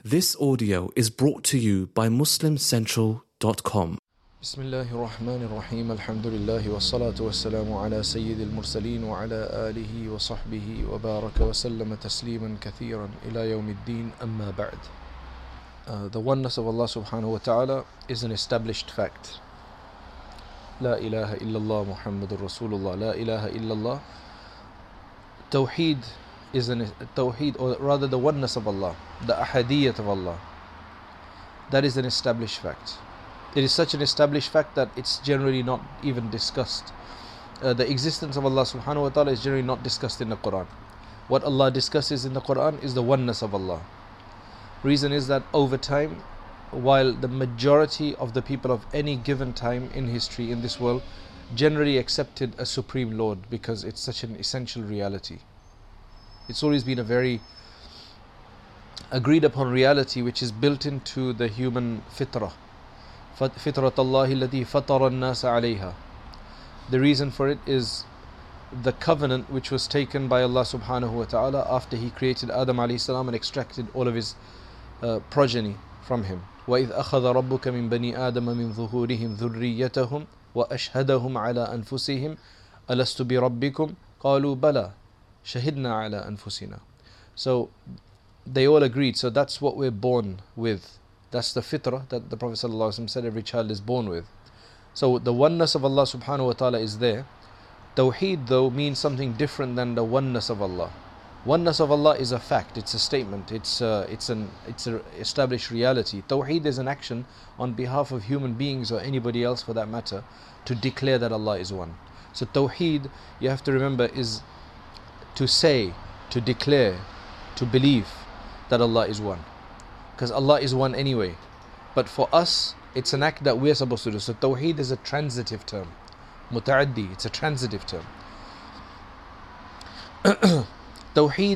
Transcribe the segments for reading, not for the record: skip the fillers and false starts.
This audio is brought to you by MuslimCentral.com. بسم الله الرحمن الرحيم الحمد لله والصلاة والسلام على سيد المرسلين وعلى آله وصحبه وبارك وسلم تسليما كثيرا إلى يوم الدين أما بعد. The oneness of Allah subhanahu wa ta'ala is an established fact. لا إله إلا الله محمد رسول الله. لا إله إلا الله. Tawheed is Tawheed, or rather the oneness of Allah, the ahadiyyat of Allah. That is an established fact. It is such an established fact that it's generally not even discussed. The existence of Allah subhanahu wa ta'ala is generally not discussed in the Quran. What Allah discusses in the Quran is the oneness of Allah. Reason is that over time, while the majority of the people of any given time in history in this world generally accepted a supreme Lord because it's such an essential reality. It's always been a very agreed upon reality which is built into the human fitrah. فِطْرَةَ اللَّهِ الَّتِي فَطَرَ النَّاسَ عَلَيْهَا. The reason for it is the covenant which was taken by Allah subhanahu wa ta'ala after He created Adam alayhi salam and extracted all of his progeny from him. وَإِذْ أَخَذَ رَبُّكَ مِنْ بَنِي آدَمَ مِنْ ظُهُورِهِمْ ذُرِّيَّتَهُمْ وَأَشْهَدَهُمْ عَلَىٰ أَنفُسِهِمْ أَلَسْتُ بِرَبِّكُمْ قَالُوا بَلَى شَهِدْنَا عَلَىٰ أَنفُسِنَا. So they all agreed, so that's what we're born with. That's the fitrah that the Prophet ﷺ said every child is born with. So the oneness of Allah subhanahu wa ta'ala is there. Tawheed though means something different than the oneness of Allah. Oneness of Allah is a fact, it's a statement, it's an established reality. Tawheed is an action on behalf of human beings or anybody else for that matter to declare that Allah is one. So Tawheed, you have to remember, is to say, to declare, to believe that Allah is one. Because Allah is one anyway. But for us, it's an act that we're supposed to do. So Tawheed is a transitive term. Muta'addi, it's a transitive term. Tawheed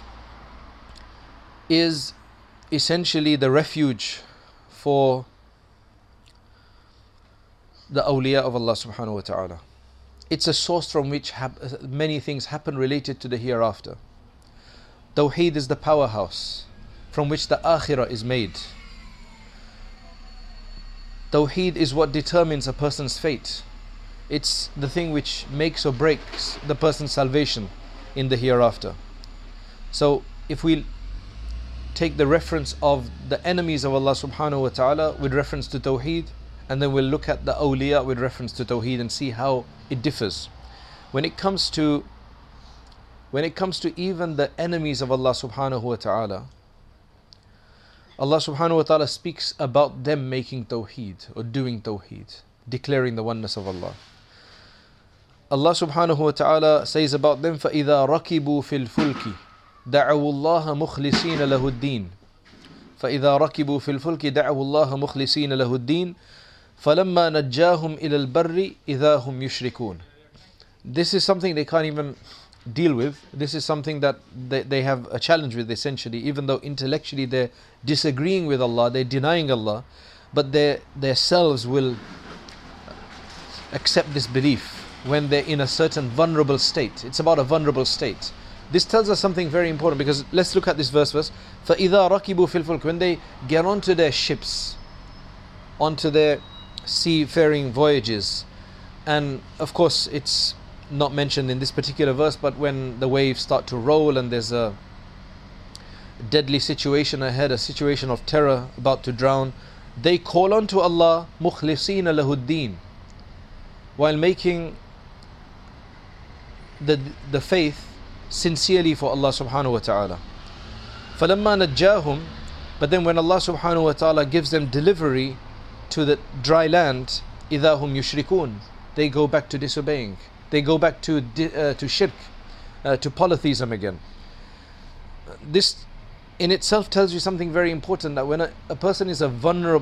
is essentially the refuge for the awliya of Allah subhanahu wa ta'ala. It's a source from which many things happen related to the hereafter. Tawheed is the powerhouse from which the akhirah is made. Tawheed is what determines a person's fate. It's the thing which makes or breaks the person's salvation in the hereafter. So if we take the reference of the enemies of Allah subhanahu wa ta'ala with reference to Tawheed, and then we'll look at the awliya with reference to Tawheed and see how it differs. When it comes to even the enemies of Allah subhanahu wa ta'ala, Allah subhanahu wa ta'ala speaks about them making Tawheed or doing Tawheed, declaring the oneness of Allah. Allah subhanahu wa ta'ala says about them, فَإِذَا رَكِبُوا فِي الْفُلْكِ دَعَوُوا اللَّهَ مُخْلِصِينَ لَهُ الدِّينَ فَإِذَا رَكِبُوا فِي الْفُلْكِ دَعَوُوا اللَّهَ مُخْلِصِينَ لَهُ الدِّينَ فَلَمَّا نَجَّاهُمْ إِلَى الْبَرِّ إِذَا هُمْ يُشْرِكُونَ. This is something they can't even deal with. This is something that they have a challenge with essentially, even though intellectually they're disagreeing with Allah, they're denying Allah, but their selves will accept this belief when they're in a certain vulnerable state. It's about a vulnerable state. This tells us something very important, because let's look at this verse first. فَإِذَا رَكِبُوا فِي الْفُلْكِ, when they get onto their ships, onto their seafaring voyages, and of course it's not mentioned in this particular verse, but when the waves start to roll and there's a deadly situation ahead, a situation of terror about to drown, they call on to Allah مُخْلِصِينَ لَهُ الدِّينَ, while making the faith sincerely for Allah subhanahu wa ta'ala. فَلَمَّا نَجَّاهُمْ, but then when Allah subhanahu wa ta'ala gives them delivery to the dry land, إِذَا هُمْ يُشْرِكُونَ, they go back to disobeying. They go back to shirk, to polytheism again. This in itself tells you something very important, that when a person is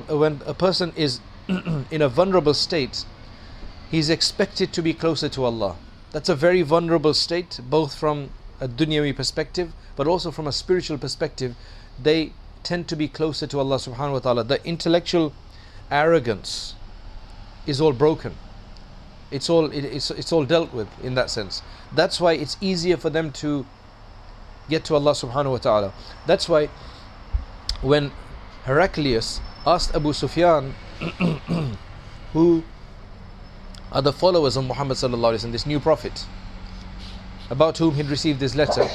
in a vulnerable state, he's expected to be closer to Allah. That's a very vulnerable state, both from a dunyawi perspective, but also from a spiritual perspective. They tend to be closer to Allah subhanahu wa ta'ala. The intellectual arrogance is all broken. It's all dealt with in that sense. That's why it's easier for them to get to Allah subhanahu wa ta'ala. That's why when Heraclius asked Abu Sufyan, who are the followers of Muhammad sallallahu alaihi wasallam, this new prophet, about whom he'd received this letter,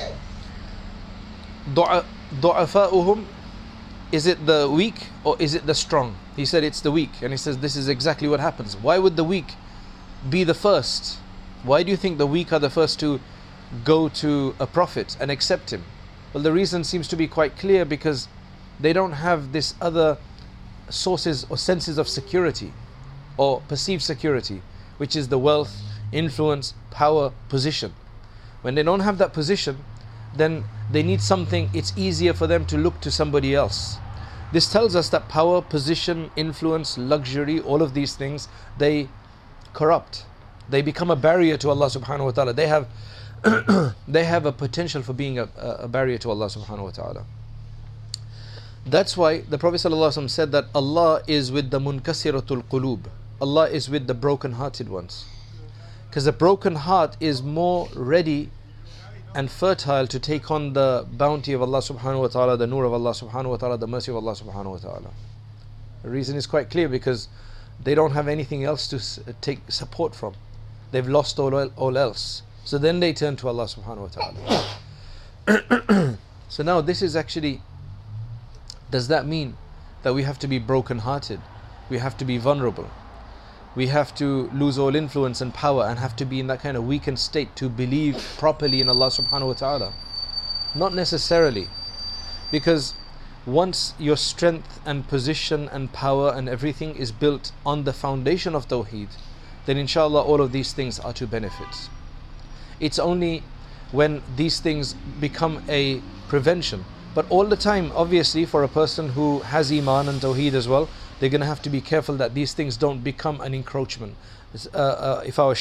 du'afa'uhum, is it the weak or is it the strong? He said it's the weak, and he says this is exactly what happens. Why would the weak be the first? Why do you think the weak are the first to go to a prophet and accept him? Well, the reason seems to be quite clear, because they don't have this other sources or senses of security or perceived security, which is the wealth, influence, power, position. When they don't have that position, then they need something. It's easier for them to look to somebody else. This tells us that power, position, influence, luxury, all of these things, they corrupt. They become a barrier to Allah subhanahu wa ta'ala. They have they have a potential for being a barrier to Allah subhanahu wa ta'ala. That's why the Prophet ﷺ said that Allah is with the munkasiratul qulub. Allah is with the broken-hearted ones. Because a broken heart is more ready and fertile to take on the bounty of Allah subhanahu wa ta'ala, the nur of Allah subhanahu wa ta'ala, the mercy of Allah subhanahu wa ta'ala. The reason is quite clear, because they don't have anything else to take support from. They've lost all else. So then they turn to Allah subhanahu wa ta'ala. So now this is actually, does that mean that we have to be broken-hearted? We have to be vulnerable? We have to lose all influence and power and have to be in that kind of weakened state to believe properly in Allah subhanahu wa ta'ala? Not necessarily. Because once your strength and position and power and everything is built on the foundation of Tawheed, then inshallah all of these things are to benefit. It's only when these things become a prevention. But all the time, obviously, for a person who has Iman and Tawheed as well, they're going to have to be careful that these things don't become an encroachment. If our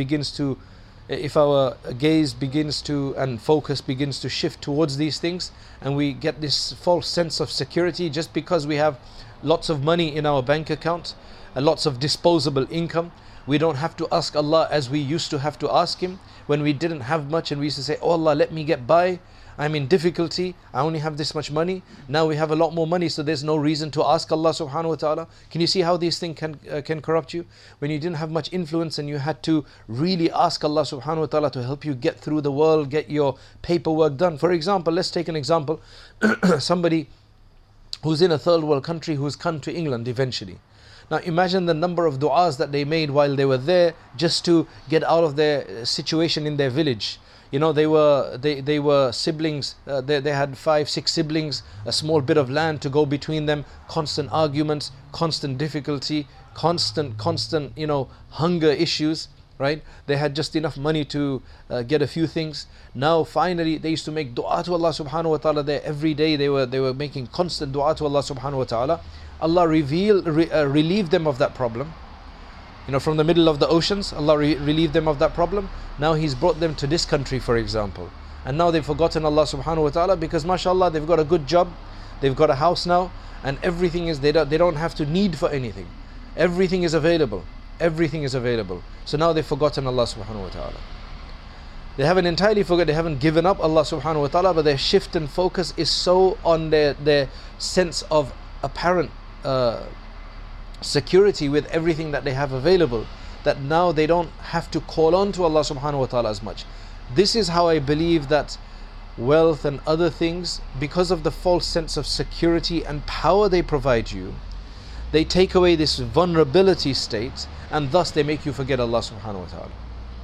gaze begins to, and focus begins to shift towards these things, and we get this false sense of security just because we have lots of money in our bank account, lots of disposable income, we don't have to ask Allah as we used to have to ask Him when we didn't have much, and we used to say, oh Allah, let me get by, I'm in difficulty, I only have this much money. Now we have a lot more money, so there's no reason to ask Allah subhanahu wa ta'ala. Can you see how these things can corrupt you? When you didn't have much influence and you had to really ask Allah subhanahu wa ta'ala to help you get through the world, get your paperwork done. For example, let's take an example. Somebody who's in a third world country who's come to England eventually. Now imagine the number of du'as that they made while they were there just to get out of their situation in their village. You know, they were siblings, they had 5-6 siblings, a small bit of land to go between them, constant arguments, constant difficulty, constant, hunger issues, right? They had just enough money to get a few things. Now finally they used to make dua to Allah subhanahu wa ta'ala there every day. They were making constant dua to Allah subhanahu wa ta'ala. Allah relieved them of that problem. From the middle of the oceans, Allah relieved them of that problem. Now He's brought them to this country, for example. And now they've forgotten Allah subhanahu wa ta'ala because mashallah, they've got a good job, they've got a house now, and everything is, they don't have to need for anything. Everything is available. Everything is available. So now they've forgotten Allah subhanahu wa ta'ala. They haven't entirely forgotten, they haven't given up Allah subhanahu wa ta'ala, but their shift and focus is so on their sense of apparent security with everything that they have available, that now they don't have to call on to Allah subhanahu wa ta'ala as much. This is how I believe that wealth and other things, because of the false sense of security and power they provide you, they take away this vulnerability state, and thus they make you forget Allah subhanahu wa ta'ala.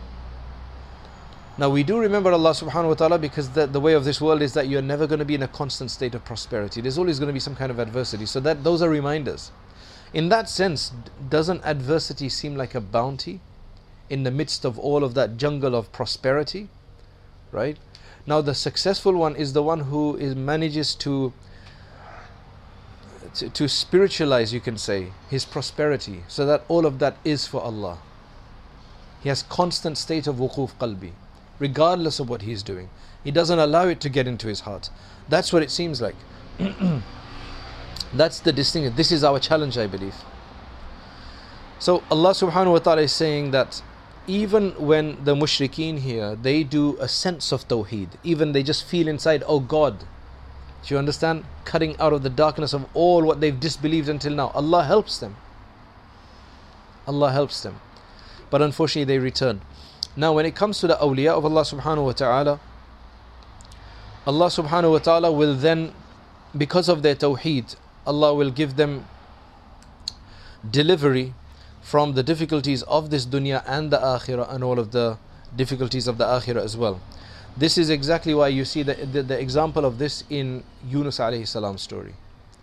Now we do remember Allah subhanahu wa ta'ala, because the way of this world is that you're never going to be in a constant state of prosperity. There's always going to be some kind of adversity. So that those are reminders. In that sense, doesn't adversity seem like a bounty in the midst of all of that jungle of prosperity? Right? Now the successful one is the one who manages to spiritualize, you can say, his prosperity, so that all of that is for Allah. He has constant state of wuquf qalbi, regardless of what he's doing. He doesn't allow it to get into his heart. That's what it seems like. That's the distinction. This is our challenge, I believe. So Allah subhanahu wa ta'ala is saying that even when the mushrikeen here, they do a sense of tawheed, even they just feel inside, oh God, Do you understand? Cutting out of the darkness of all what they've disbelieved until now. Allah helps them. Allah helps them. But unfortunately they return. Now when it comes to the awliya of Allah subhanahu wa ta'ala, Allah subhanahu wa ta'ala will then, because of their tawheed, Allah will give them delivery from the difficulties of this dunya and the akhirah, and all of the difficulties of the akhirah as well. This is exactly why you see the example of this in Yunus alayhi salam's story.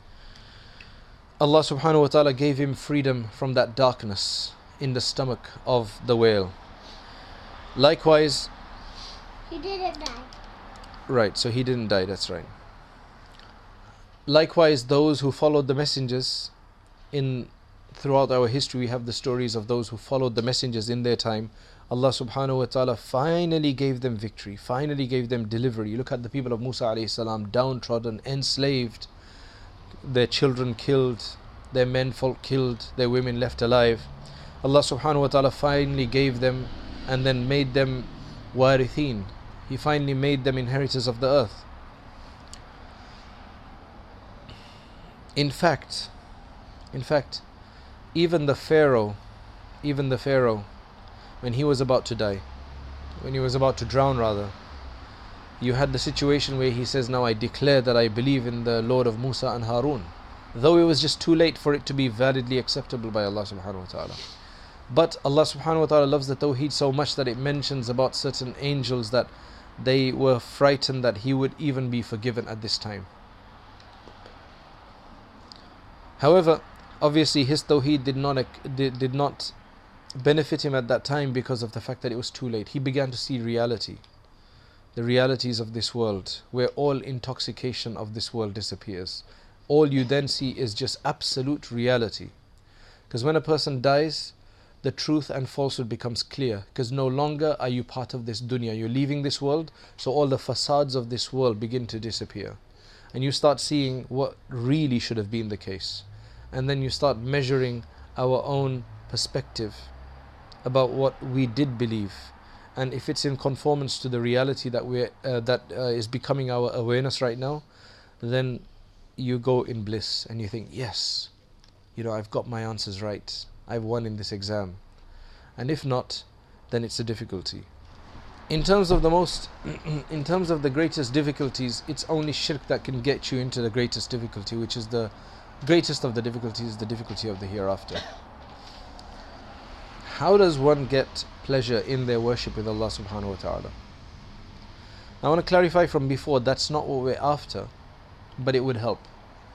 Allah subhanahu wa ta'ala gave him freedom from that darkness in the stomach of the whale. Likewise, He didn't die. right, so he didn't die, that's right. Likewise, those who followed the messengers throughout our history, we have the stories of those who followed the messengers in their time. Allah subhanahu wa ta'ala finally gave them victory, finally gave them delivery. You look at the people of Musa alayhi salam, downtrodden, enslaved, their children killed, their menfolk killed, their women left alive. Allah subhanahu wa ta'ala finally gave them and then made them warithin. He finally made them inheritors of the earth. In fact, even the Pharaoh, when he was about to die, when he was about to drown rather, you had the situation where he says, now I declare that I believe in the Lord of Musa and Harun, though it was just too late for it to be validly acceptable by Allah subhanahu wa ta'ala. But Allah subhanahu wa ta'ala loves the tawheed so much that it mentions about certain angels that they were frightened that he would even be forgiven at this time. However, obviously his tawheed did not benefit him at that time because of the fact that it was too late. He began to see reality, the realities of this world, where all intoxication of this world disappears. All you then see is just absolute reality. Because when a person dies, the truth and falsehood becomes clear, because no longer are you part of this dunya. You're leaving this world, so all the facades of this world begin to disappear. And you start seeing what really should have been the case. And then you start measuring our own perspective about what we did believe, and if it's in conformance to the reality that is becoming our awareness right now, then you go in bliss and you think, yes, I've got my answers right, I've won in this exam. And if not, then it's a difficulty. In terms of the greatest difficulties, it's only shirk that can get you into the greatest difficulty, which is the greatest of the difficulties, the difficulty of the hereafter. How does one get pleasure in their worship with Allah subhanahu wa ta'ala? I want to clarify from before, that's not what we're after, but it would help.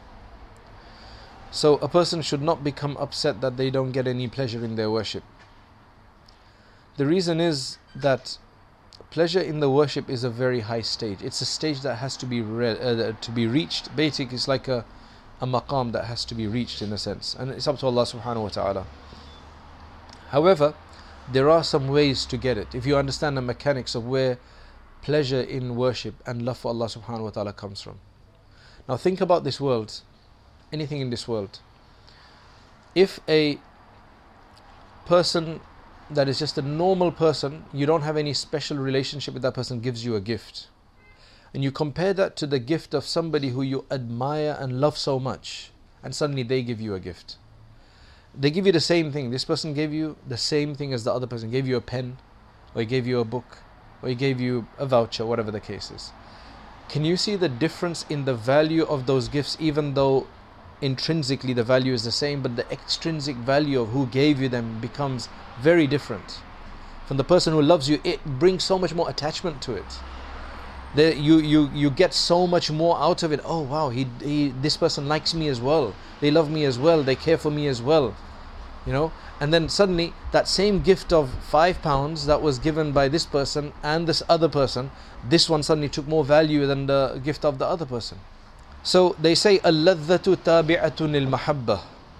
So a person should not become upset that they don't get any pleasure in their worship. The reason is that pleasure in the worship is a very high stage. It's a stage that has to be reached. Basically, it's like a maqam that has to be reached in a sense, and it's up to Allah subhanahu wa ta'ala. However, there are some ways to get it if you understand the mechanics of where pleasure in worship and love for Allah subhanahu wa ta'ala comes from. Now think about this world, anything in this world. If a person that is just a normal person, you don't have any special relationship with that person, gives you a gift, and you compare that to the gift of somebody who you admire and love so much, and suddenly they give you a gift. They give you the same thing. This person gave you the same thing as the other person. Gave you a pen, or he gave you a book, or he gave you a voucher, whatever the case is. Can you see the difference in the value of those gifts, even though intrinsically the value is the same, but the extrinsic value of who gave you them becomes very different. From the person who loves you, it brings so much more attachment to it. You get so much more out of it. Oh wow, this person likes me as well, they love me as well, they care for me as well, and then suddenly that same gift of £5 that was given by this person and this other person, this one suddenly took more value than the gift of the other person. So they say al-ladhatu tabi'atun al-mahabba.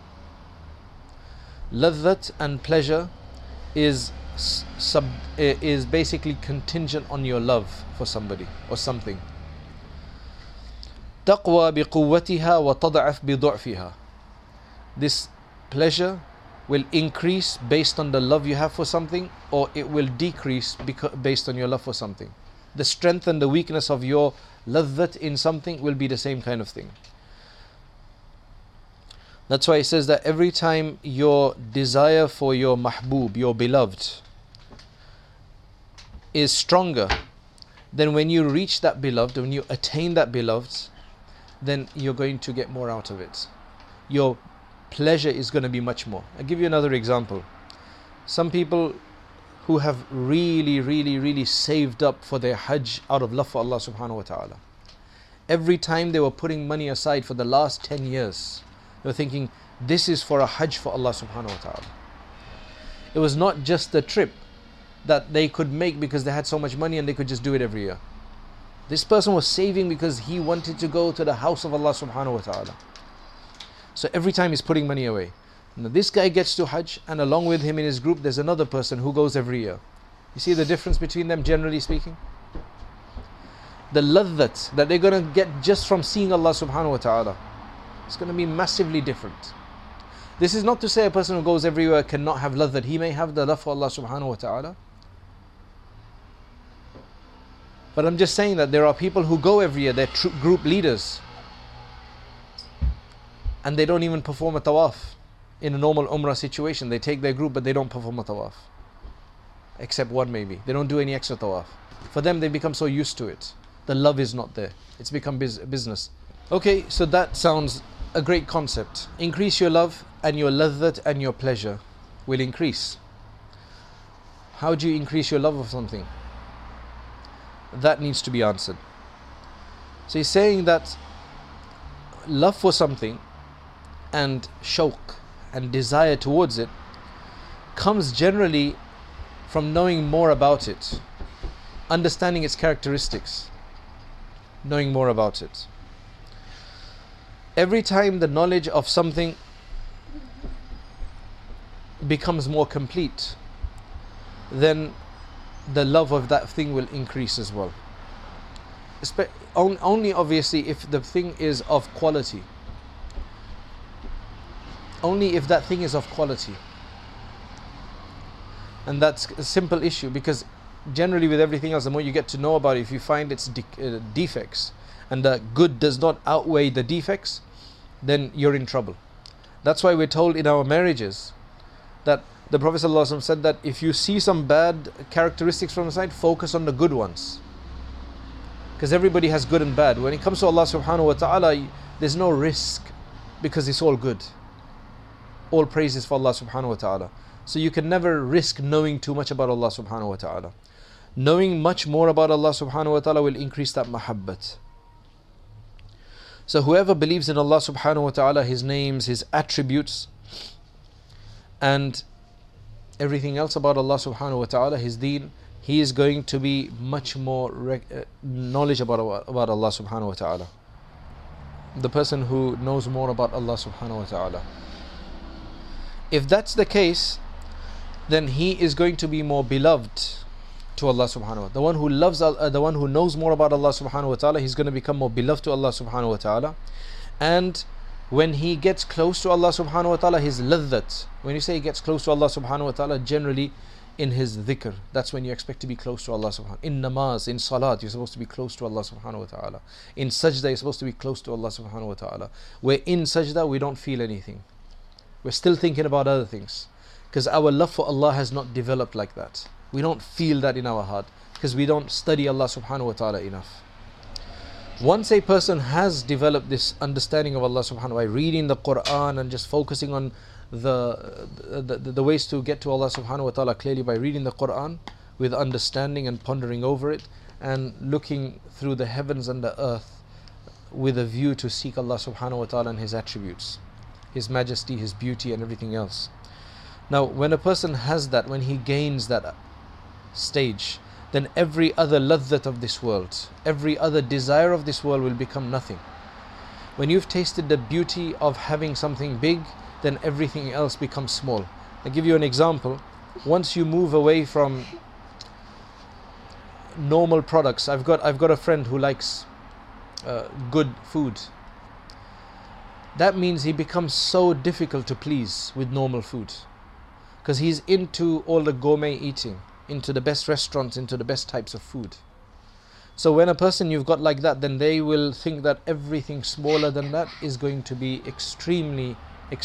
Ladhat and pleasure is basically contingent on your love for somebody or something. تقوى بقوتها وتضعف بضعفها. This pleasure will increase based on the love you have for something, or it will decrease based on your love for something. The strength and the weakness of your ladhat in something will be the same kind of thing. That's why it says that every time your desire for your mahbub, your beloved, is stronger, then when you reach that beloved, when you attain that beloved, then you're going to get more out of it. Your pleasure is going to be much more. I'll give you another example. Some people who have really saved up for their hajj out of love for Allah subhanahu wa ta'ala. Every time they were putting money aside for the last 10 years, they were thinking, this is for a hajj for Allah subhanahu wa ta'ala. It was not just the trip that they could make because they had so much money and they could just do it every year. This person was saving because he wanted to go to the house of Allah subhanahu wa ta'ala. So every time he's putting money away. Now this guy gets to hajj, and along with him in his group there's another person who goes every year. You see the difference between them, generally speaking? The ladhat that they're going to get just from seeing Allah subhanahu wa ta'ala, it's going to be massively different. This is not to say a person who goes everywhere cannot have ladhat. He may have the love for Allah subhanahu wa ta'ala. But I'm just saying that there are people who go every year, they're group leaders, and they don't even perform a tawaf. In a normal umrah situation, they take their group but they don't perform a tawaf. Except one maybe. They don't do any extra tawaf. For them, they become so used to it. The love is not there. It's become business. Okay, so that sounds a great concept. Increase your love, and your ladhat and your pleasure will increase. How do you increase your love of something? That needs to be answered. So he's saying that love for something and shawq and desire towards it comes generally from knowing more about it, understanding its characteristics, knowing more about it. Every time the knowledge of something becomes more complete, then the love of that thing will increase as well. Only obviously if the thing is of quality. Only if that thing is of quality. And that's a simple issue, because generally with everything else, the more you get to know about it, if you find its defects and the good does not outweigh the defects, then you're in trouble. That's why we're told in our marriages that the Prophet ﷺ said that if you see some bad characteristics from the side, focus on the good ones. Because everybody has good and bad. When it comes to Allah subhanahu wa ta'ala, there's no risk, because it's all good. All praise is for Allah subhanahu wa ta'ala. So you can never risk knowing too much about Allah subhanahu wa ta'ala. Knowing much more about Allah subhanahu wa ta'ala will increase that mahabbat. So whoever believes in Allah subhanahu wa ta'ala, His names, His attributes, and everything else about Allah subhanahu wa ta'ala, His deen, he is going to be much more knowledge about Allah subhanahu wa ta'ala. The person who knows more about Allah subhanahu wa ta'ala. If that's the case, then he is going to be more beloved to Allah subhanahu wa ta'ala. The one who loves the one who knows more about Allah subhanahu wa ta'ala, he's going to become more beloved to Allah subhanahu wa ta'ala. And when he gets close to Allah subhanahu wa ta'ala, his ladhat, when you say he gets close to Allah subhanahu wa ta'ala, generally in his dhikr, that's when you expect to be close to Allah subhanahu wa ta'ala. In namaz, in salat, you're supposed to be close to Allah subhanahu wa ta'ala. In sajda, you're supposed to be close to Allah subhanahu wa ta'ala. Where in sajda, we don't feel anything. We're still thinking about other things, because our love for Allah has not developed like that. We don't feel that in our heart, because we don't study Allah subhanahu wa ta'ala enough. Once a person has developed this understanding of Allah subhanahu wa ta'ala by reading the Quran and just focusing on the ways to get to Allah subhanahu wa ta'ala clearly by reading the Quran with understanding and pondering over it, and looking through the heavens and the earth with a view to seek Allah subhanahu wa ta'ala and His attributes, His majesty, His beauty and everything else. Now when a person has that, when he gains that stage, then every other ladhat of this world, every other desire of this world will become nothing. When you've tasted the beauty of having something big, then everything else becomes small. I'll give you an example. Once you move away from normal products, I've got a friend who likes good food. That means he becomes so difficult to please with normal food, because he's into all the gourmet eating, into the best restaurants, into the best types of food. So when a person you've got like that, then they will think that everything smaller than that is going to be extremely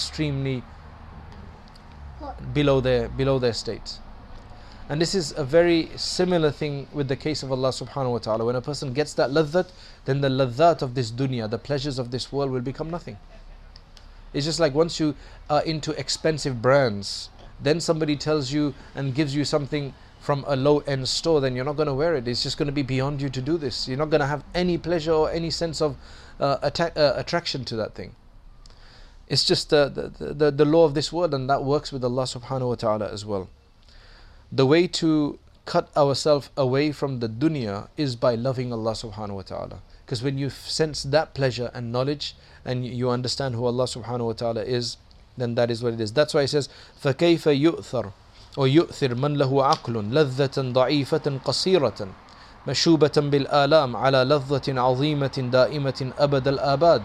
below their state. And this is a very similar thing with the case of Allah subhanahu wa ta'ala. When a person gets that ladhat, then the ladhat of this dunya, the pleasures of this world, will become nothing. It's just like once you are into expensive brands, then somebody tells you and gives you something from a low-end store, then you're not going to wear it. It's just going to be beyond you to do this. You're not going to have any pleasure or any sense of attraction to that thing. It's just the law of this world, and that works with Allah subhanahu wa ta'ala as well. The way to cut ourselves away from the dunya is by loving Allah subhanahu wa ta'ala. Because when you sense that pleasure and knowledge, and you understand who Allah subhanahu wa ta'ala is, then that is what it is. That's why it says, فَكَيْفَ يُؤْثَرُ ويؤثر من له عقل لذة ضعيفة قصيرة مشوبة بالآلام على لذة عظيمة دائمة أبد الآباد.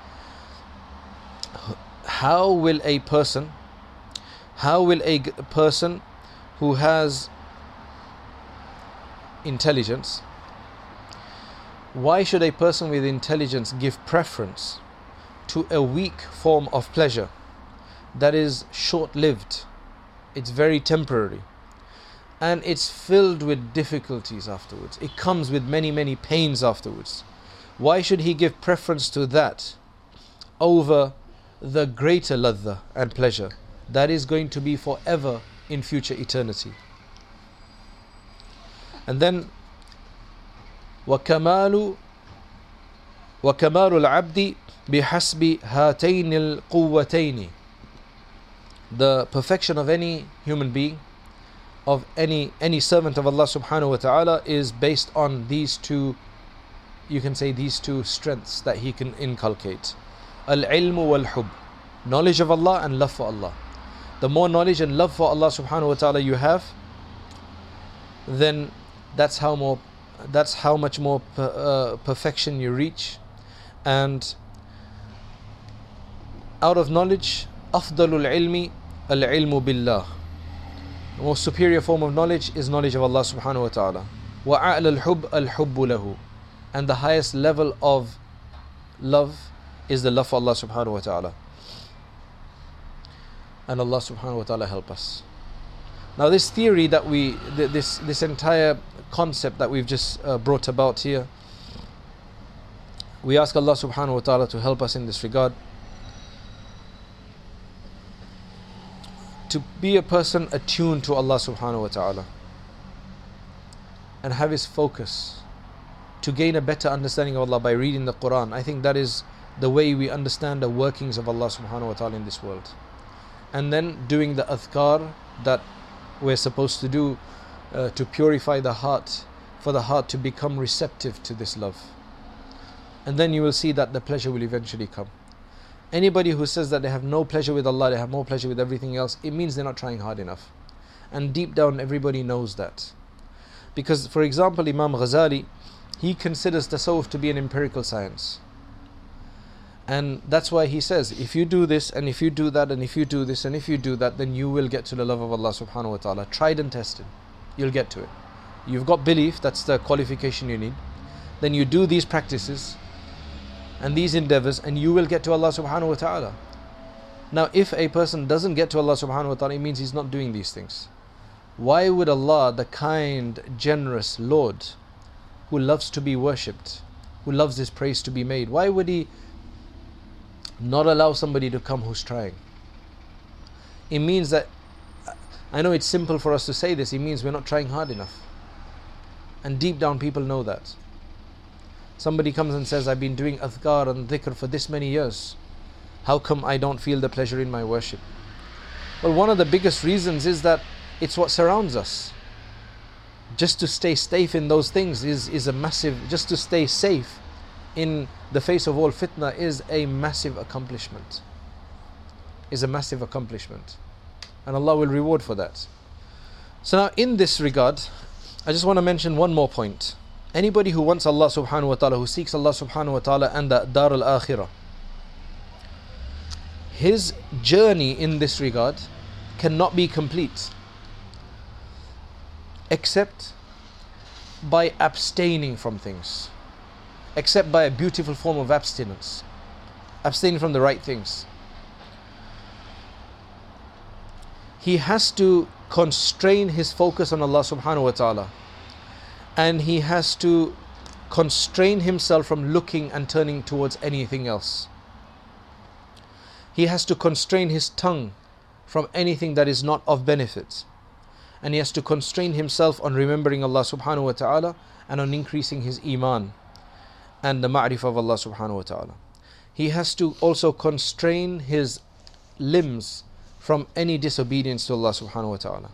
How will a person who has intelligence, why should a person with intelligence give preference to a weak form of pleasure that is short-lived? It's very temporary, and it's filled with difficulties afterwards. It comes with many pains afterwards. Why should he give preference to that over the greater ladha and pleasure that is going to be forever in future eternity? And then وَكَمَالُ الْعَبْدِ بِحَسْبِ هَاتَيْنِ الْقُوَّتَيْنِ. The perfection of any human being, of any servant of Allah subhanahu wa ta'ala, is based on these two, you can say these two strengths that he can inculcate. Al-ilmu wal-hub, knowledge of Allah and love for Allah. The more knowledge and love for Allah subhanahu wa ta'ala you have, then that's how much more perfection you reach. And out of knowledge, afdalul ilmi al-ilmu billah. The most superior form of knowledge is knowledge of Allah subhanahu wa ta'ala. Wa a'la al-hub al-hubbu lahu. And the highest level of love is the love for Allah subhanahu wa ta'ala. And Allah subhanahu wa ta'ala help us. Now this theory that this entire concept that we've just brought about here, we ask Allah subhanahu wa ta'ala to help us in this regard. To be a person attuned to Allah subhanahu wa ta'ala and have his focus, to gain a better understanding of Allah by reading the Quran. I think that is the way we understand the workings of Allah subhanahu wa ta'ala in this world. And then doing the adhkar that we're supposed to do to purify the heart, for the heart to become receptive to this love. And then you will see that the pleasure will eventually come. Anybody who says that they have no pleasure with Allah, they have more pleasure with everything else, it means they're not trying hard enough. And deep down everybody knows that. Because for example, Imam Ghazali, he considers tasawwuf to be an empirical science. And that's why he says, if you do this, and if you do that, and if you do this, and if you do that, then you will get to the love of Allah subhanahu wa ta'ala. Tried and tested, you'll get to it. You've got belief, that's the qualification you need. Then you do these practices and these endeavors, and you will get to Allah subhanahu wa ta'ala. Now if a person doesn't get to Allah subhanahu wa ta'ala, it means he's not doing these things. Why would Allah, the kind, generous Lord, who loves to be worshipped, who loves his praise to be made, why would he not allow somebody to come who's trying? It means that, I know it's simple for us to say this, it means we're not trying hard enough. And deep down people know that. Somebody comes and says, I've been doing adhkar and dhikr for this many years. How come I don't feel the pleasure in my worship? Well, one of the biggest reasons is that it's what surrounds us. Just to stay safe in those things is a massive, just to stay safe in the face of all fitna is a massive accomplishment. Is a massive accomplishment. And Allah will reward for that. So now in this regard, I just want to mention one more point. Anybody who wants Allah subhanahu wa ta'ala, who seeks Allah subhanahu wa ta'ala and the Dar al-Akhirah, his journey in this regard cannot be complete except by abstaining from things, except by a beautiful form of abstinence, abstaining from the right things. He has to constrain his focus on Allah subhanahu wa ta'ala, and he has to constrain himself from looking and turning towards anything else. He has to constrain his tongue from anything that is not of benefit, and he has to constrain himself on remembering Allah subhanahu wa ta'ala and on increasing his iman and the ma'rifah of Allah subhanahu wa ta'ala. He has to also constrain his limbs from any disobedience to Allah subhanahu wa ta'ala.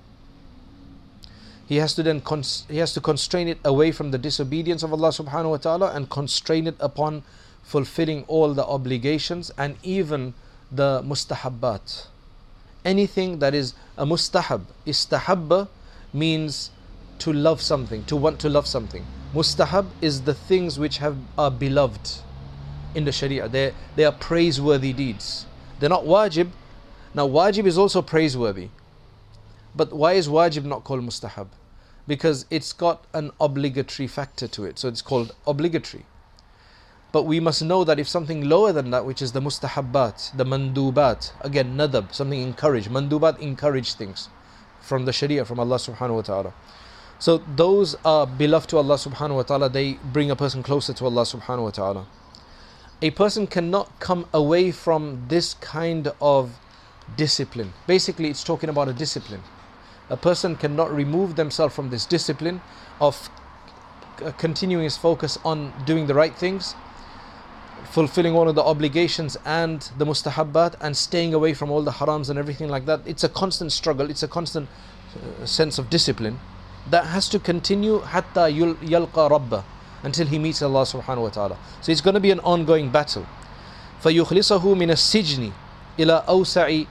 He has to constrain it away from the disobedience of Allah subhanahu wa ta'ala and constrain it upon fulfilling all the obligations and even the mustahabbat. Anything that is a mustahab. Istahabba means to love something, to want to love something. Mustahab is the things which are beloved in the Sharia. They are praiseworthy deeds. They're not wajib. Now wajib is also praiseworthy. But why is wajib not called mustahab? Because it's got an obligatory factor to it. So it's called obligatory. But we must know that if something lower than that, which is the mustahabbat, the mandubat, again nadab, something encouraged. Mandubat encourage things from the Sharia, from Allah subhanahu wa ta'ala. So those are beloved to Allah subhanahu wa ta'ala. They bring a person closer to Allah subhanahu wa ta'ala. A person cannot come away from this kind of discipline. Basically, it's talking about a discipline. A person cannot remove themselves from this discipline of continuing his focus on doing the right things, fulfilling all of the obligations and the mustahabbat, and staying away from all the harams and everything like that. It's a constant struggle. It's a constant sense of discipline that has to continue hatta yalqa rabbah, until he meets Allah subhanahu wa ta'ala. So it's going to be an ongoing battle. فَيُخْلِصَهُ مِنَ السِّجْنِ إِلَى أَوْسَعِ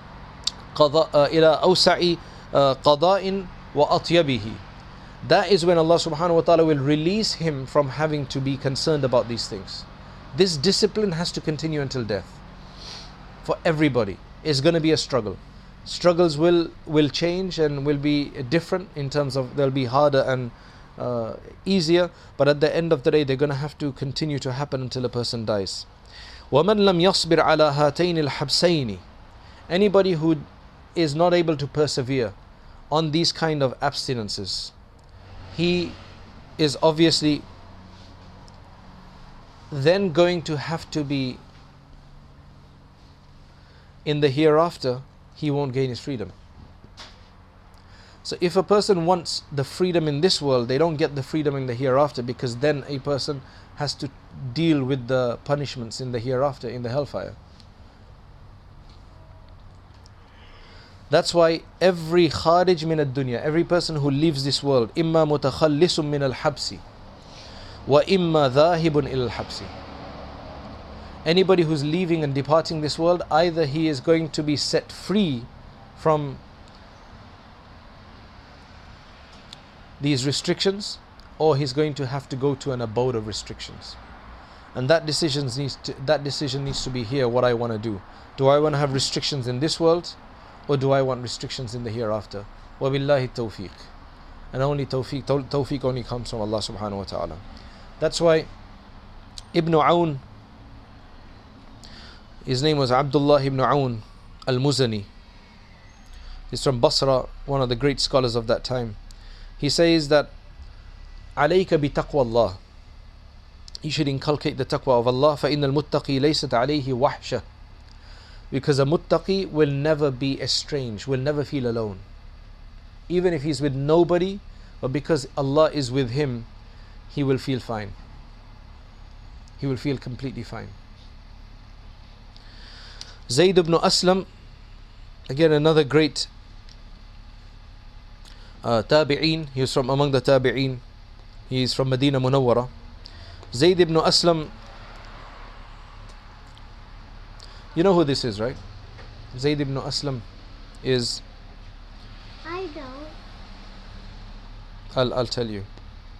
قَضَاءٍ وَأَطْيَبِهِ. That is when Allah subhanahu wa ta'ala will release him from having to be concerned about these things. This discipline has to continue until death. For everybody, it's going to be a struggle. Struggles will change and will be different in terms of they'll be harder and easier, but at the end of the day they're going to have to continue to happen until a person dies. وَمَنْ لَمْ يَصْبِرْ عَلَى هَاتَيْنِ الْحَبْسَيْنِ. Anybody who is not able to persevere on these kind of abstinences, he is obviously then going to have to be in the hereafter. He won't gain his freedom. So if a person wants the freedom in this world, they don't get the freedom in the hereafter, because then a person has to deal with the punishments in the hereafter, in the hellfire. That's why every kharij min ad-dunya, every person who leaves this world, imma mutakhallisum min al-habsi wa imma dhahibun ila al-habsi. Anybody who's leaving and departing this world, either he is going to be set free from these restrictions, or he's going to have to go to an abode of restrictions. And that decision needs to be here. What I want to do. Do I want to have restrictions in this world, or do I want restrictions in the hereafter? Wabillahi tawfiq. And only tawfiq only comes from Allah subhanahu wa ta'ala. That's why Ibn Aoun, his name was Abdullah ibn Aoun al-Muzani. He's from Basra, one of the great scholars of that time. He says that عليك بتقوى الله. You should inculcate the taqwa of Allah. فإن المتقي ليست عليه وحشة. Because a muttaqi will never be estranged, will never feel alone. Even if he's with nobody, but because Allah is with him, he will feel fine. He will feel completely fine. Zayd ibn Aslam, again another great tabi'een. He was from among the tabi'een. He is from Medina Munawwara. Zayd ibn Aslam, you know who this is, right? Zayd ibn Aslam is... I don't. I'll tell you.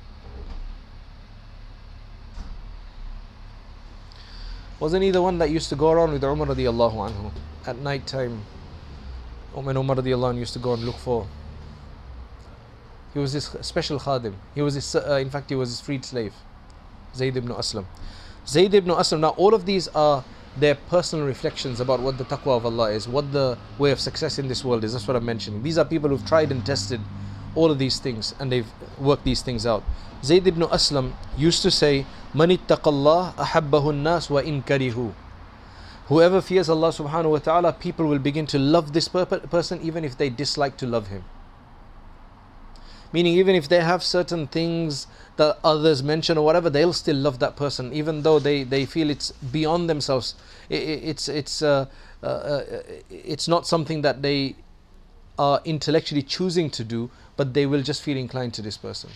Wasn't he the one that used to go around with Umar radiallahu anhu at night time? When Umar radiallahu anhu used to go and look for... He was his special khadim. He was his, in fact, he was his freed slave, Zayd ibn Aslam. Zayd ibn Aslam. Now, all of these are their personal reflections about what the taqwa of Allah is, what the way of success in this world is. That's what I'm mentioning. These are people who've tried and tested all of these things, and they've worked these things out. Zayd ibn Aslam used to say, "Man ittaqallah ahabbahu an-nas wa in karihu." Whoever fears Allah subhanahu wa ta'ala, people will begin to love this person even if they dislike to love him. Meaning, even if they have certain things that others mention or whatever, they'll still love that person, even though they feel it's beyond themselves. It's not something that they are intellectually choosing to do, but they will just feel inclined to this person.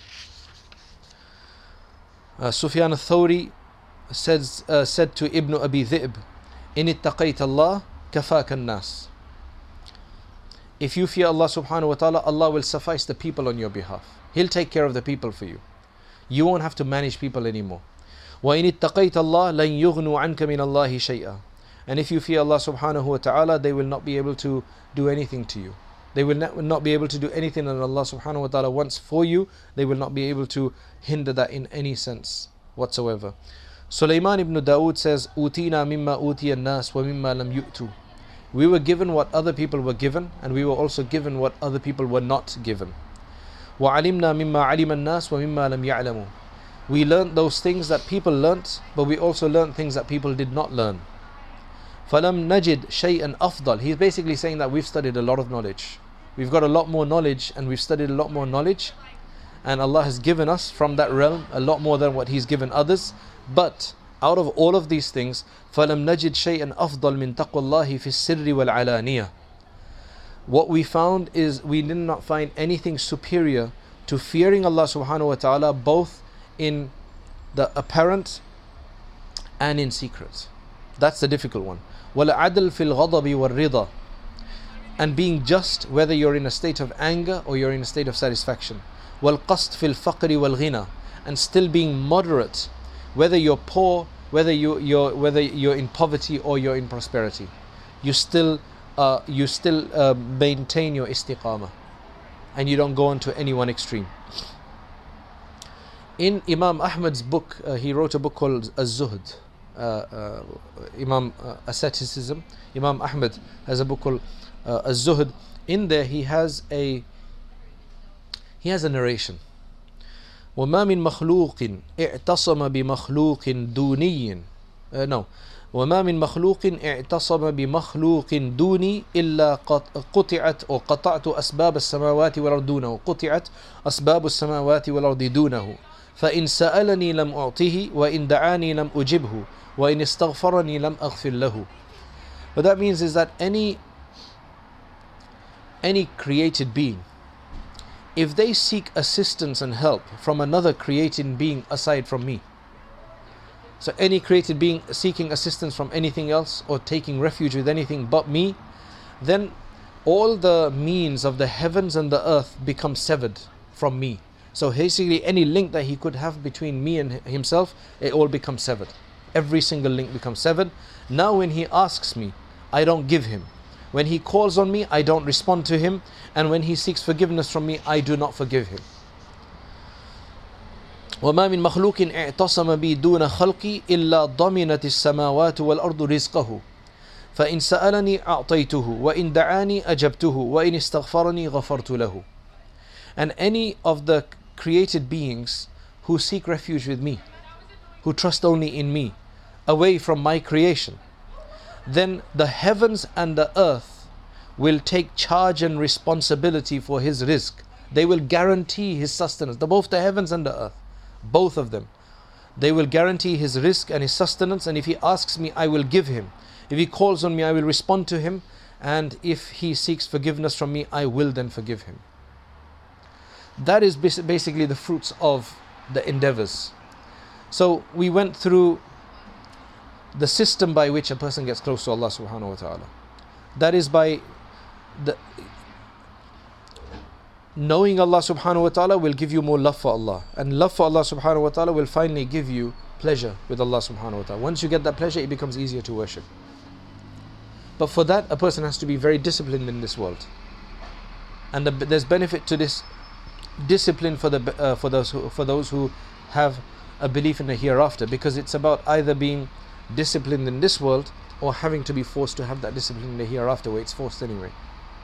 Sufyan al-Thawri said to Ibn Abi Dhi'b, "In ittaqayta Allah kafaka an-nas." If you fear Allah subhanahu wa ta'ala, Allah will suffice the people on your behalf. He'll take care of the people for you. You won't have to manage people anymore. وَإِنِ اتَّقَيْتَ اللَّهَ لَن يُغْنُوا عَنْكَ مِنَ اللَّهِ شَيْئًا. And if you fear Allah subhanahu wa ta'ala, they will not be able to do anything to you. They will not be able to do anything that Allah subhanahu wa ta'ala wants for you. They will not be able to hinder that in any sense whatsoever. Sulaiman ibn Dawood says, "Utina mimma utiya an-nas wa mimma lam yu'tu." We were given what other people were given, and we were also given what other people were not given. وَعَلِمْنَا مِمَّا عَلِمَ النَّاسُ وَمِمَّا لَمْ يَعْلَمُوا. We learnt those things that people learnt, but we also learnt things that people did not learn. فَلَمْ نَجِدْ شَيْئًا أَفْضَلَ. He's basically saying that we've studied a lot of knowledge. We've got a lot more knowledge, and we've studied a lot more knowledge, and Allah has given us from that realm a lot more than what He's given others. But out of all of these things, فَلَمْ نَجِدْ شَيْئًا أَفْضَلَ مِنْ تَقْوَى اللَّهِ فِي السِّرِّ وَالْعَلَانِيَةِ. What we found is we did not find anything superior to fearing Allah subhanahu wa ta'ala, both in the apparent and in secret. That's the difficult one. وَالْعَدْلِ فِي الْغَضَبِ وَالرِّضَى. And being just, whether you're in a state of anger or you're in a state of satisfaction. وَالْقَسْطِ فِي الْفَقْرِ وَالْغِنَى. And still being moderate, whether you're poor, whether you're in poverty or you're in prosperity. You still maintain your istiqamah, and you don't go on to any one extreme. In Imam Ahmad's book, he wrote a book called Az-Zuhd, Asceticism. Imam Ahmad has a book called Az-Zuhd. In there he has a narration. وَمَا مِن مَخْلُوقٍ اعْتَصَمَ بِمَخْلُوقٍ دُونِيٍّ وَمَا مِن مَخْلُوقٍ اعْتَصَمَ بِمَخْلُوقٍ دُونِي إِلَّا قُطِعَتْ أو قطعت أسباب السماوات والأرض دونه قطعت أسباب السماوات والأرض دونه فإن سألني لم أعطيه وإن دعاني لم أجبه وإن استغفرني لم أغفر له. What that means is that any created being, if they seek assistance and help from another created being aside from me, so any created being seeking assistance from anything else or taking refuge with anything but me, then all the means of the heavens and the earth become severed from me. So basically any link that he could have between me and himself, it all becomes severed. Every single link becomes severed. Now when he asks me, I don't give him. When he calls on me, I don't respond to him. And when he seeks forgiveness from me, I do not forgive him. وَمَا مِن مَخْلُوقٍ اعْتَصَمَ بِي دُونَ خَلْقِي إِلَّا ضَمِنَتِ السَّمَاوَاتُ وَالْأَرْضُ رِزْقَهُ فَإِنْ سَأَلَنِي أَعْطَيْتُهُ وَإِنْ دَعَانِي أَجَبْتُهُ وَإِنْ اسْتَغْفَرَنِي غَفَرْتُ لَهُ. And any of the created beings who seek refuge with me, who trust only in me, away from my creation, then the heavens and the earth will take charge and responsibility for his rizq. They will guarantee his sustenance. Both the heavens and the earth, both of them. They will guarantee his rizq and his sustenance, and if he asks me, I will give him. If he calls on me, I will respond to him, and if he seeks forgiveness from me, I will then forgive him. That is basically the fruits of the endeavors. So we went through the system by which a person gets close to Allah subhanahu wa ta'ala. That is by knowing Allah subhanahu wa ta'ala will give you more love for Allah, and love for Allah subhanahu wa ta'ala will finally give you pleasure with Allah subhanahu wa ta'ala. Once you get that pleasure, it becomes easier to worship. But for that, a person has to be very disciplined in this world, and there's benefit to this discipline for those who have a belief in the hereafter, because it's about either being disciplined in this world or having to be forced to have that discipline in the hereafter, where it's forced anyway.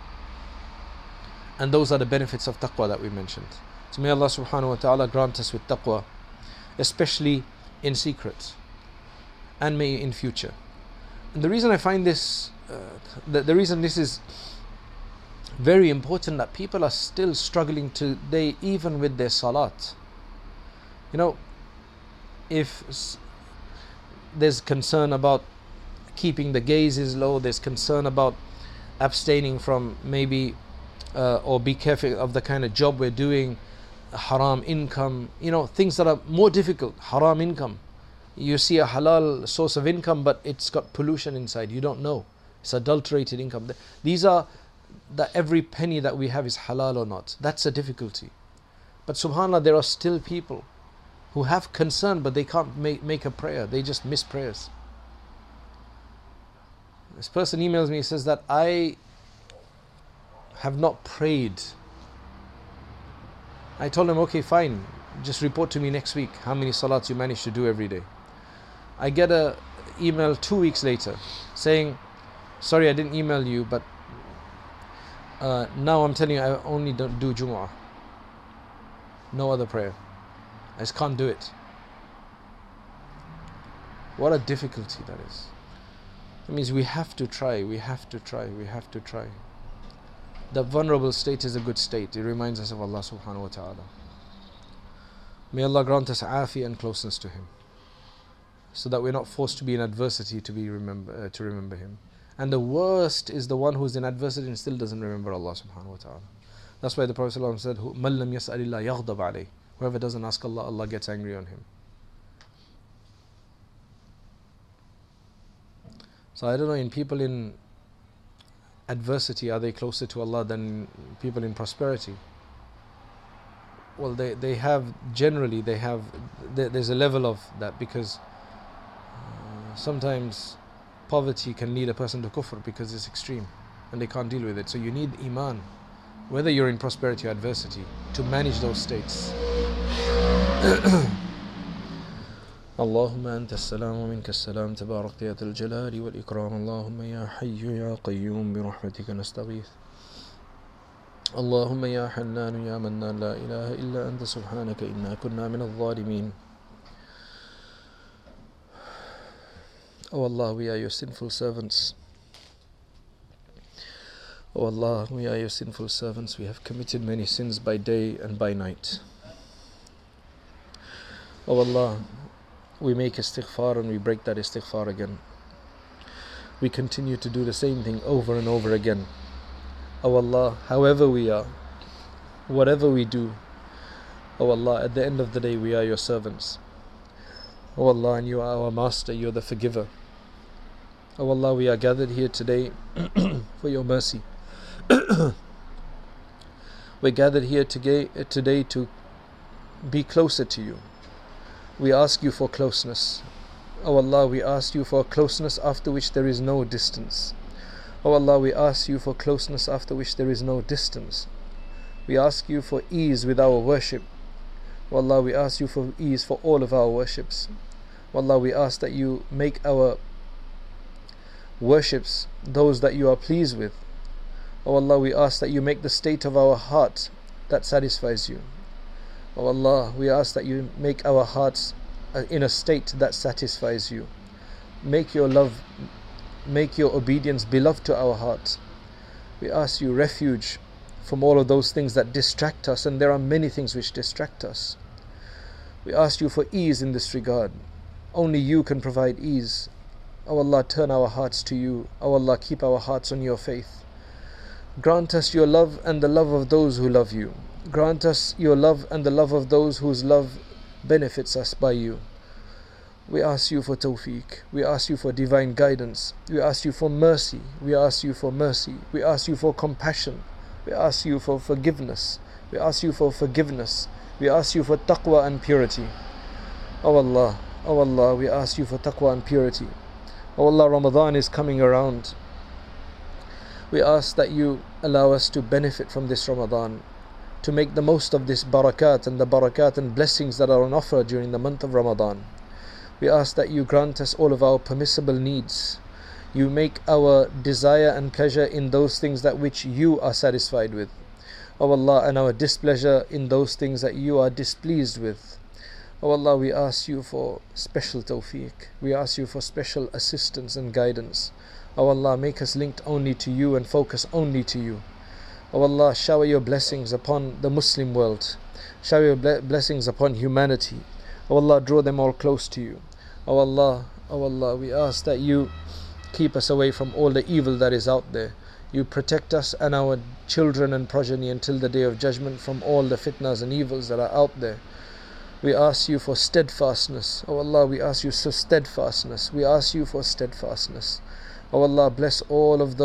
And those are the benefits of taqwa that we mentioned. So may Allah subhanahu wa ta'ala grant us with taqwa, especially in secret, and may in future. And the reason I find this, the reason this is very important, that people are still struggling today even with their salat. You know, if there's concern about keeping the gazes low, there's concern about abstaining from maybe or be careful of the kind of job we're doing, haram income, you know, things that are more difficult, haram income. You see a halal source of income, but it's got pollution inside, you don't know, it's adulterated income. These are that every penny that we have is halal or not. That's a difficulty. But subhanAllah, there are still people who have concern, but they can't make a prayer, they just miss prayers. This person emails me, he says that I have not prayed. I told him, okay, fine, just report to me next week how many salats you manage to do every day. I get a email 2 weeks later saying, sorry I didn't email you, but now I'm telling you I only don't do Jumu'ah, no other prayer, I just can't do it. What a difficulty that is. That means we have to try. The vulnerable state is a good state. It reminds us of Allah subhanahu wa ta'ala. May Allah grant us afi and closeness to Him, so that we're not forced to be in adversity to remember Him. And the worst is the one who's in adversity and still doesn't remember Allah subhanahu wa ta'ala. That's why the Prophet ﷺ said, مَنْ لَمْ يَسْأَلِ اللَّهِ يَغْضَبْ عَلَيْهِ. Whoever doesn't ask Allah, Allah gets angry on him. So I don't know, in people in adversity, are they closer to Allah than people in prosperity? Well, they have, generally there's a level of that, because sometimes poverty can lead a person to kufr because it's extreme and they can't deal with it. So you need iman, whether you're in prosperity or adversity, to manage those states. اللهم أنت السلام ومنك السلام تبارك يا ذا الجلال والإكرام اللهم يا حي يا قيوم برحمتك نستغيث اللهم يا حنان يا منان لا إله إلا أنت سبحانك إنا كنا من الظالمين. Oh Allah, we are your sinful servants. Oh Allah, we are your sinful servants. We have committed many sins by day and by night. Oh Allah, we make istighfar and we break that istighfar again. We continue to do the same thing over and over again. Oh Allah, however we are, whatever we do, oh Allah, at the end of the day we are your servants. Oh Allah, and you are our master, you are the forgiver. Oh Allah, we are gathered here today for your mercy. We're gathered here today to be closer to you. We ask you for closeness. Oh Allah, we ask you for closeness after which there is no distance. Oh Allah, we ask you for closeness after which there is no distance. We ask you for ease with our worship. Oh Allah, we ask you for ease for all of our worships. Oh Allah, we ask that you make our worships those that you are pleased with. Oh Allah, we ask that you make the state of our heart that satisfies you. Oh Allah, we ask that you make our hearts in a state that satisfies you. Make your love, make your obedience beloved to our hearts. We ask you refuge from all of those things that distract us, and there are many things which distract us. We ask you for ease in this regard. Only you can provide ease. Oh Allah, turn our hearts to you. Oh Allah, keep our hearts on your faith. Grant us your love and the love of those who love you. Grant us your love and the love of those whose love benefits us by you. We ask you for tawfiq. We ask you for divine guidance. We ask you for mercy. We ask you for mercy. We ask you for compassion. We ask you for forgiveness. We ask you for forgiveness. We ask you for taqwa and purity. Oh Allah, we ask you for taqwa and purity. Oh Allah, Ramadan is coming around. We ask that you allow us to benefit from this Ramadan, to make the most of this barakat and blessings that are on offer during the month of Ramadan. We ask that you grant us all of our permissible needs. You make our desire and pleasure in those things that which you are satisfied with, O Allah, and our displeasure in those things that you are displeased with. O Allah, we ask you for special tawfiq. We ask you for special assistance and guidance. O Allah, make us linked only to you and focus only to you. O Allah, shower your blessings upon the Muslim world. Shower your blessings upon humanity. O Allah, draw them all close to you. O Allah, we ask that you keep us away from all the evil that is out there. You protect us and our children and progeny until the day of judgment from all the fitnas and evils that are out there. We ask you for steadfastness. O Allah, we ask you for steadfastness. We ask you for steadfastness. O Allah, bless all of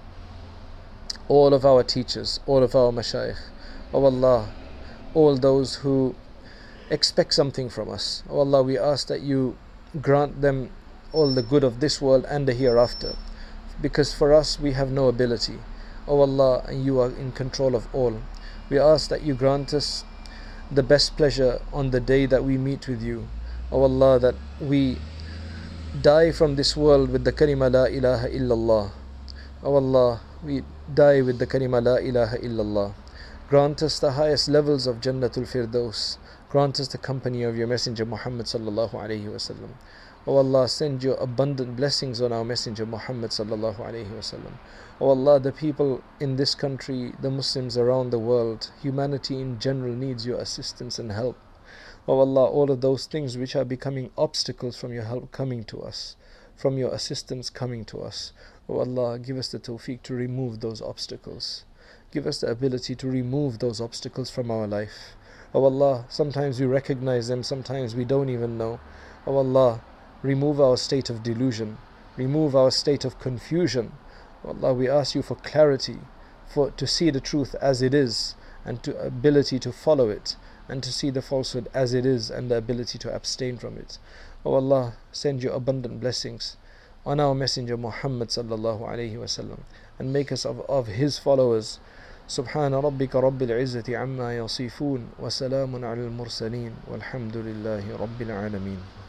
our teachers, all of our mashayikh. O Allah, all those who expect something from us. O Allah, we ask that you grant them all the good of this world and the hereafter, because for us we have no ability. O Allah, and you are in control of all. We ask that you grant us the best pleasure on the day that we meet with you. O Allah, that we die from this world with the kalima la ilaha illallah. O Allah, we die with the kalima la ilaha illallah. Grant us the highest levels of Jannatul Firdaus. Grant us the company of your Messenger Muhammad sallallahu alayhi wasallam. O Allah, send your abundant blessings on our Messenger Muhammad sallallahu alayhi wasallam. O Allah, the people in this country, the Muslims around the world, humanity in general needs your assistance and help. O Allah, all of those things which are becoming obstacles from your help coming to us, from your assistance coming to us. O Allah, give us the tawfiq to remove those obstacles. Give us the ability to remove those obstacles from our life. O Allah, sometimes we recognize them, sometimes we don't even know. O Allah, remove our state of delusion, remove our state of confusion. O Allah, we ask you for clarity, to see the truth as it is, and to ability to follow it, and to see the falsehood as it is, and the ability to abstain from it. O Allah, send your abundant blessings on our Messenger Muhammad sallallahu alayhi wasallam, and make us of his followers. سبحان ربك رب العزة عما يصفون وسلام على المرسلين والحمد لله رب العالمين.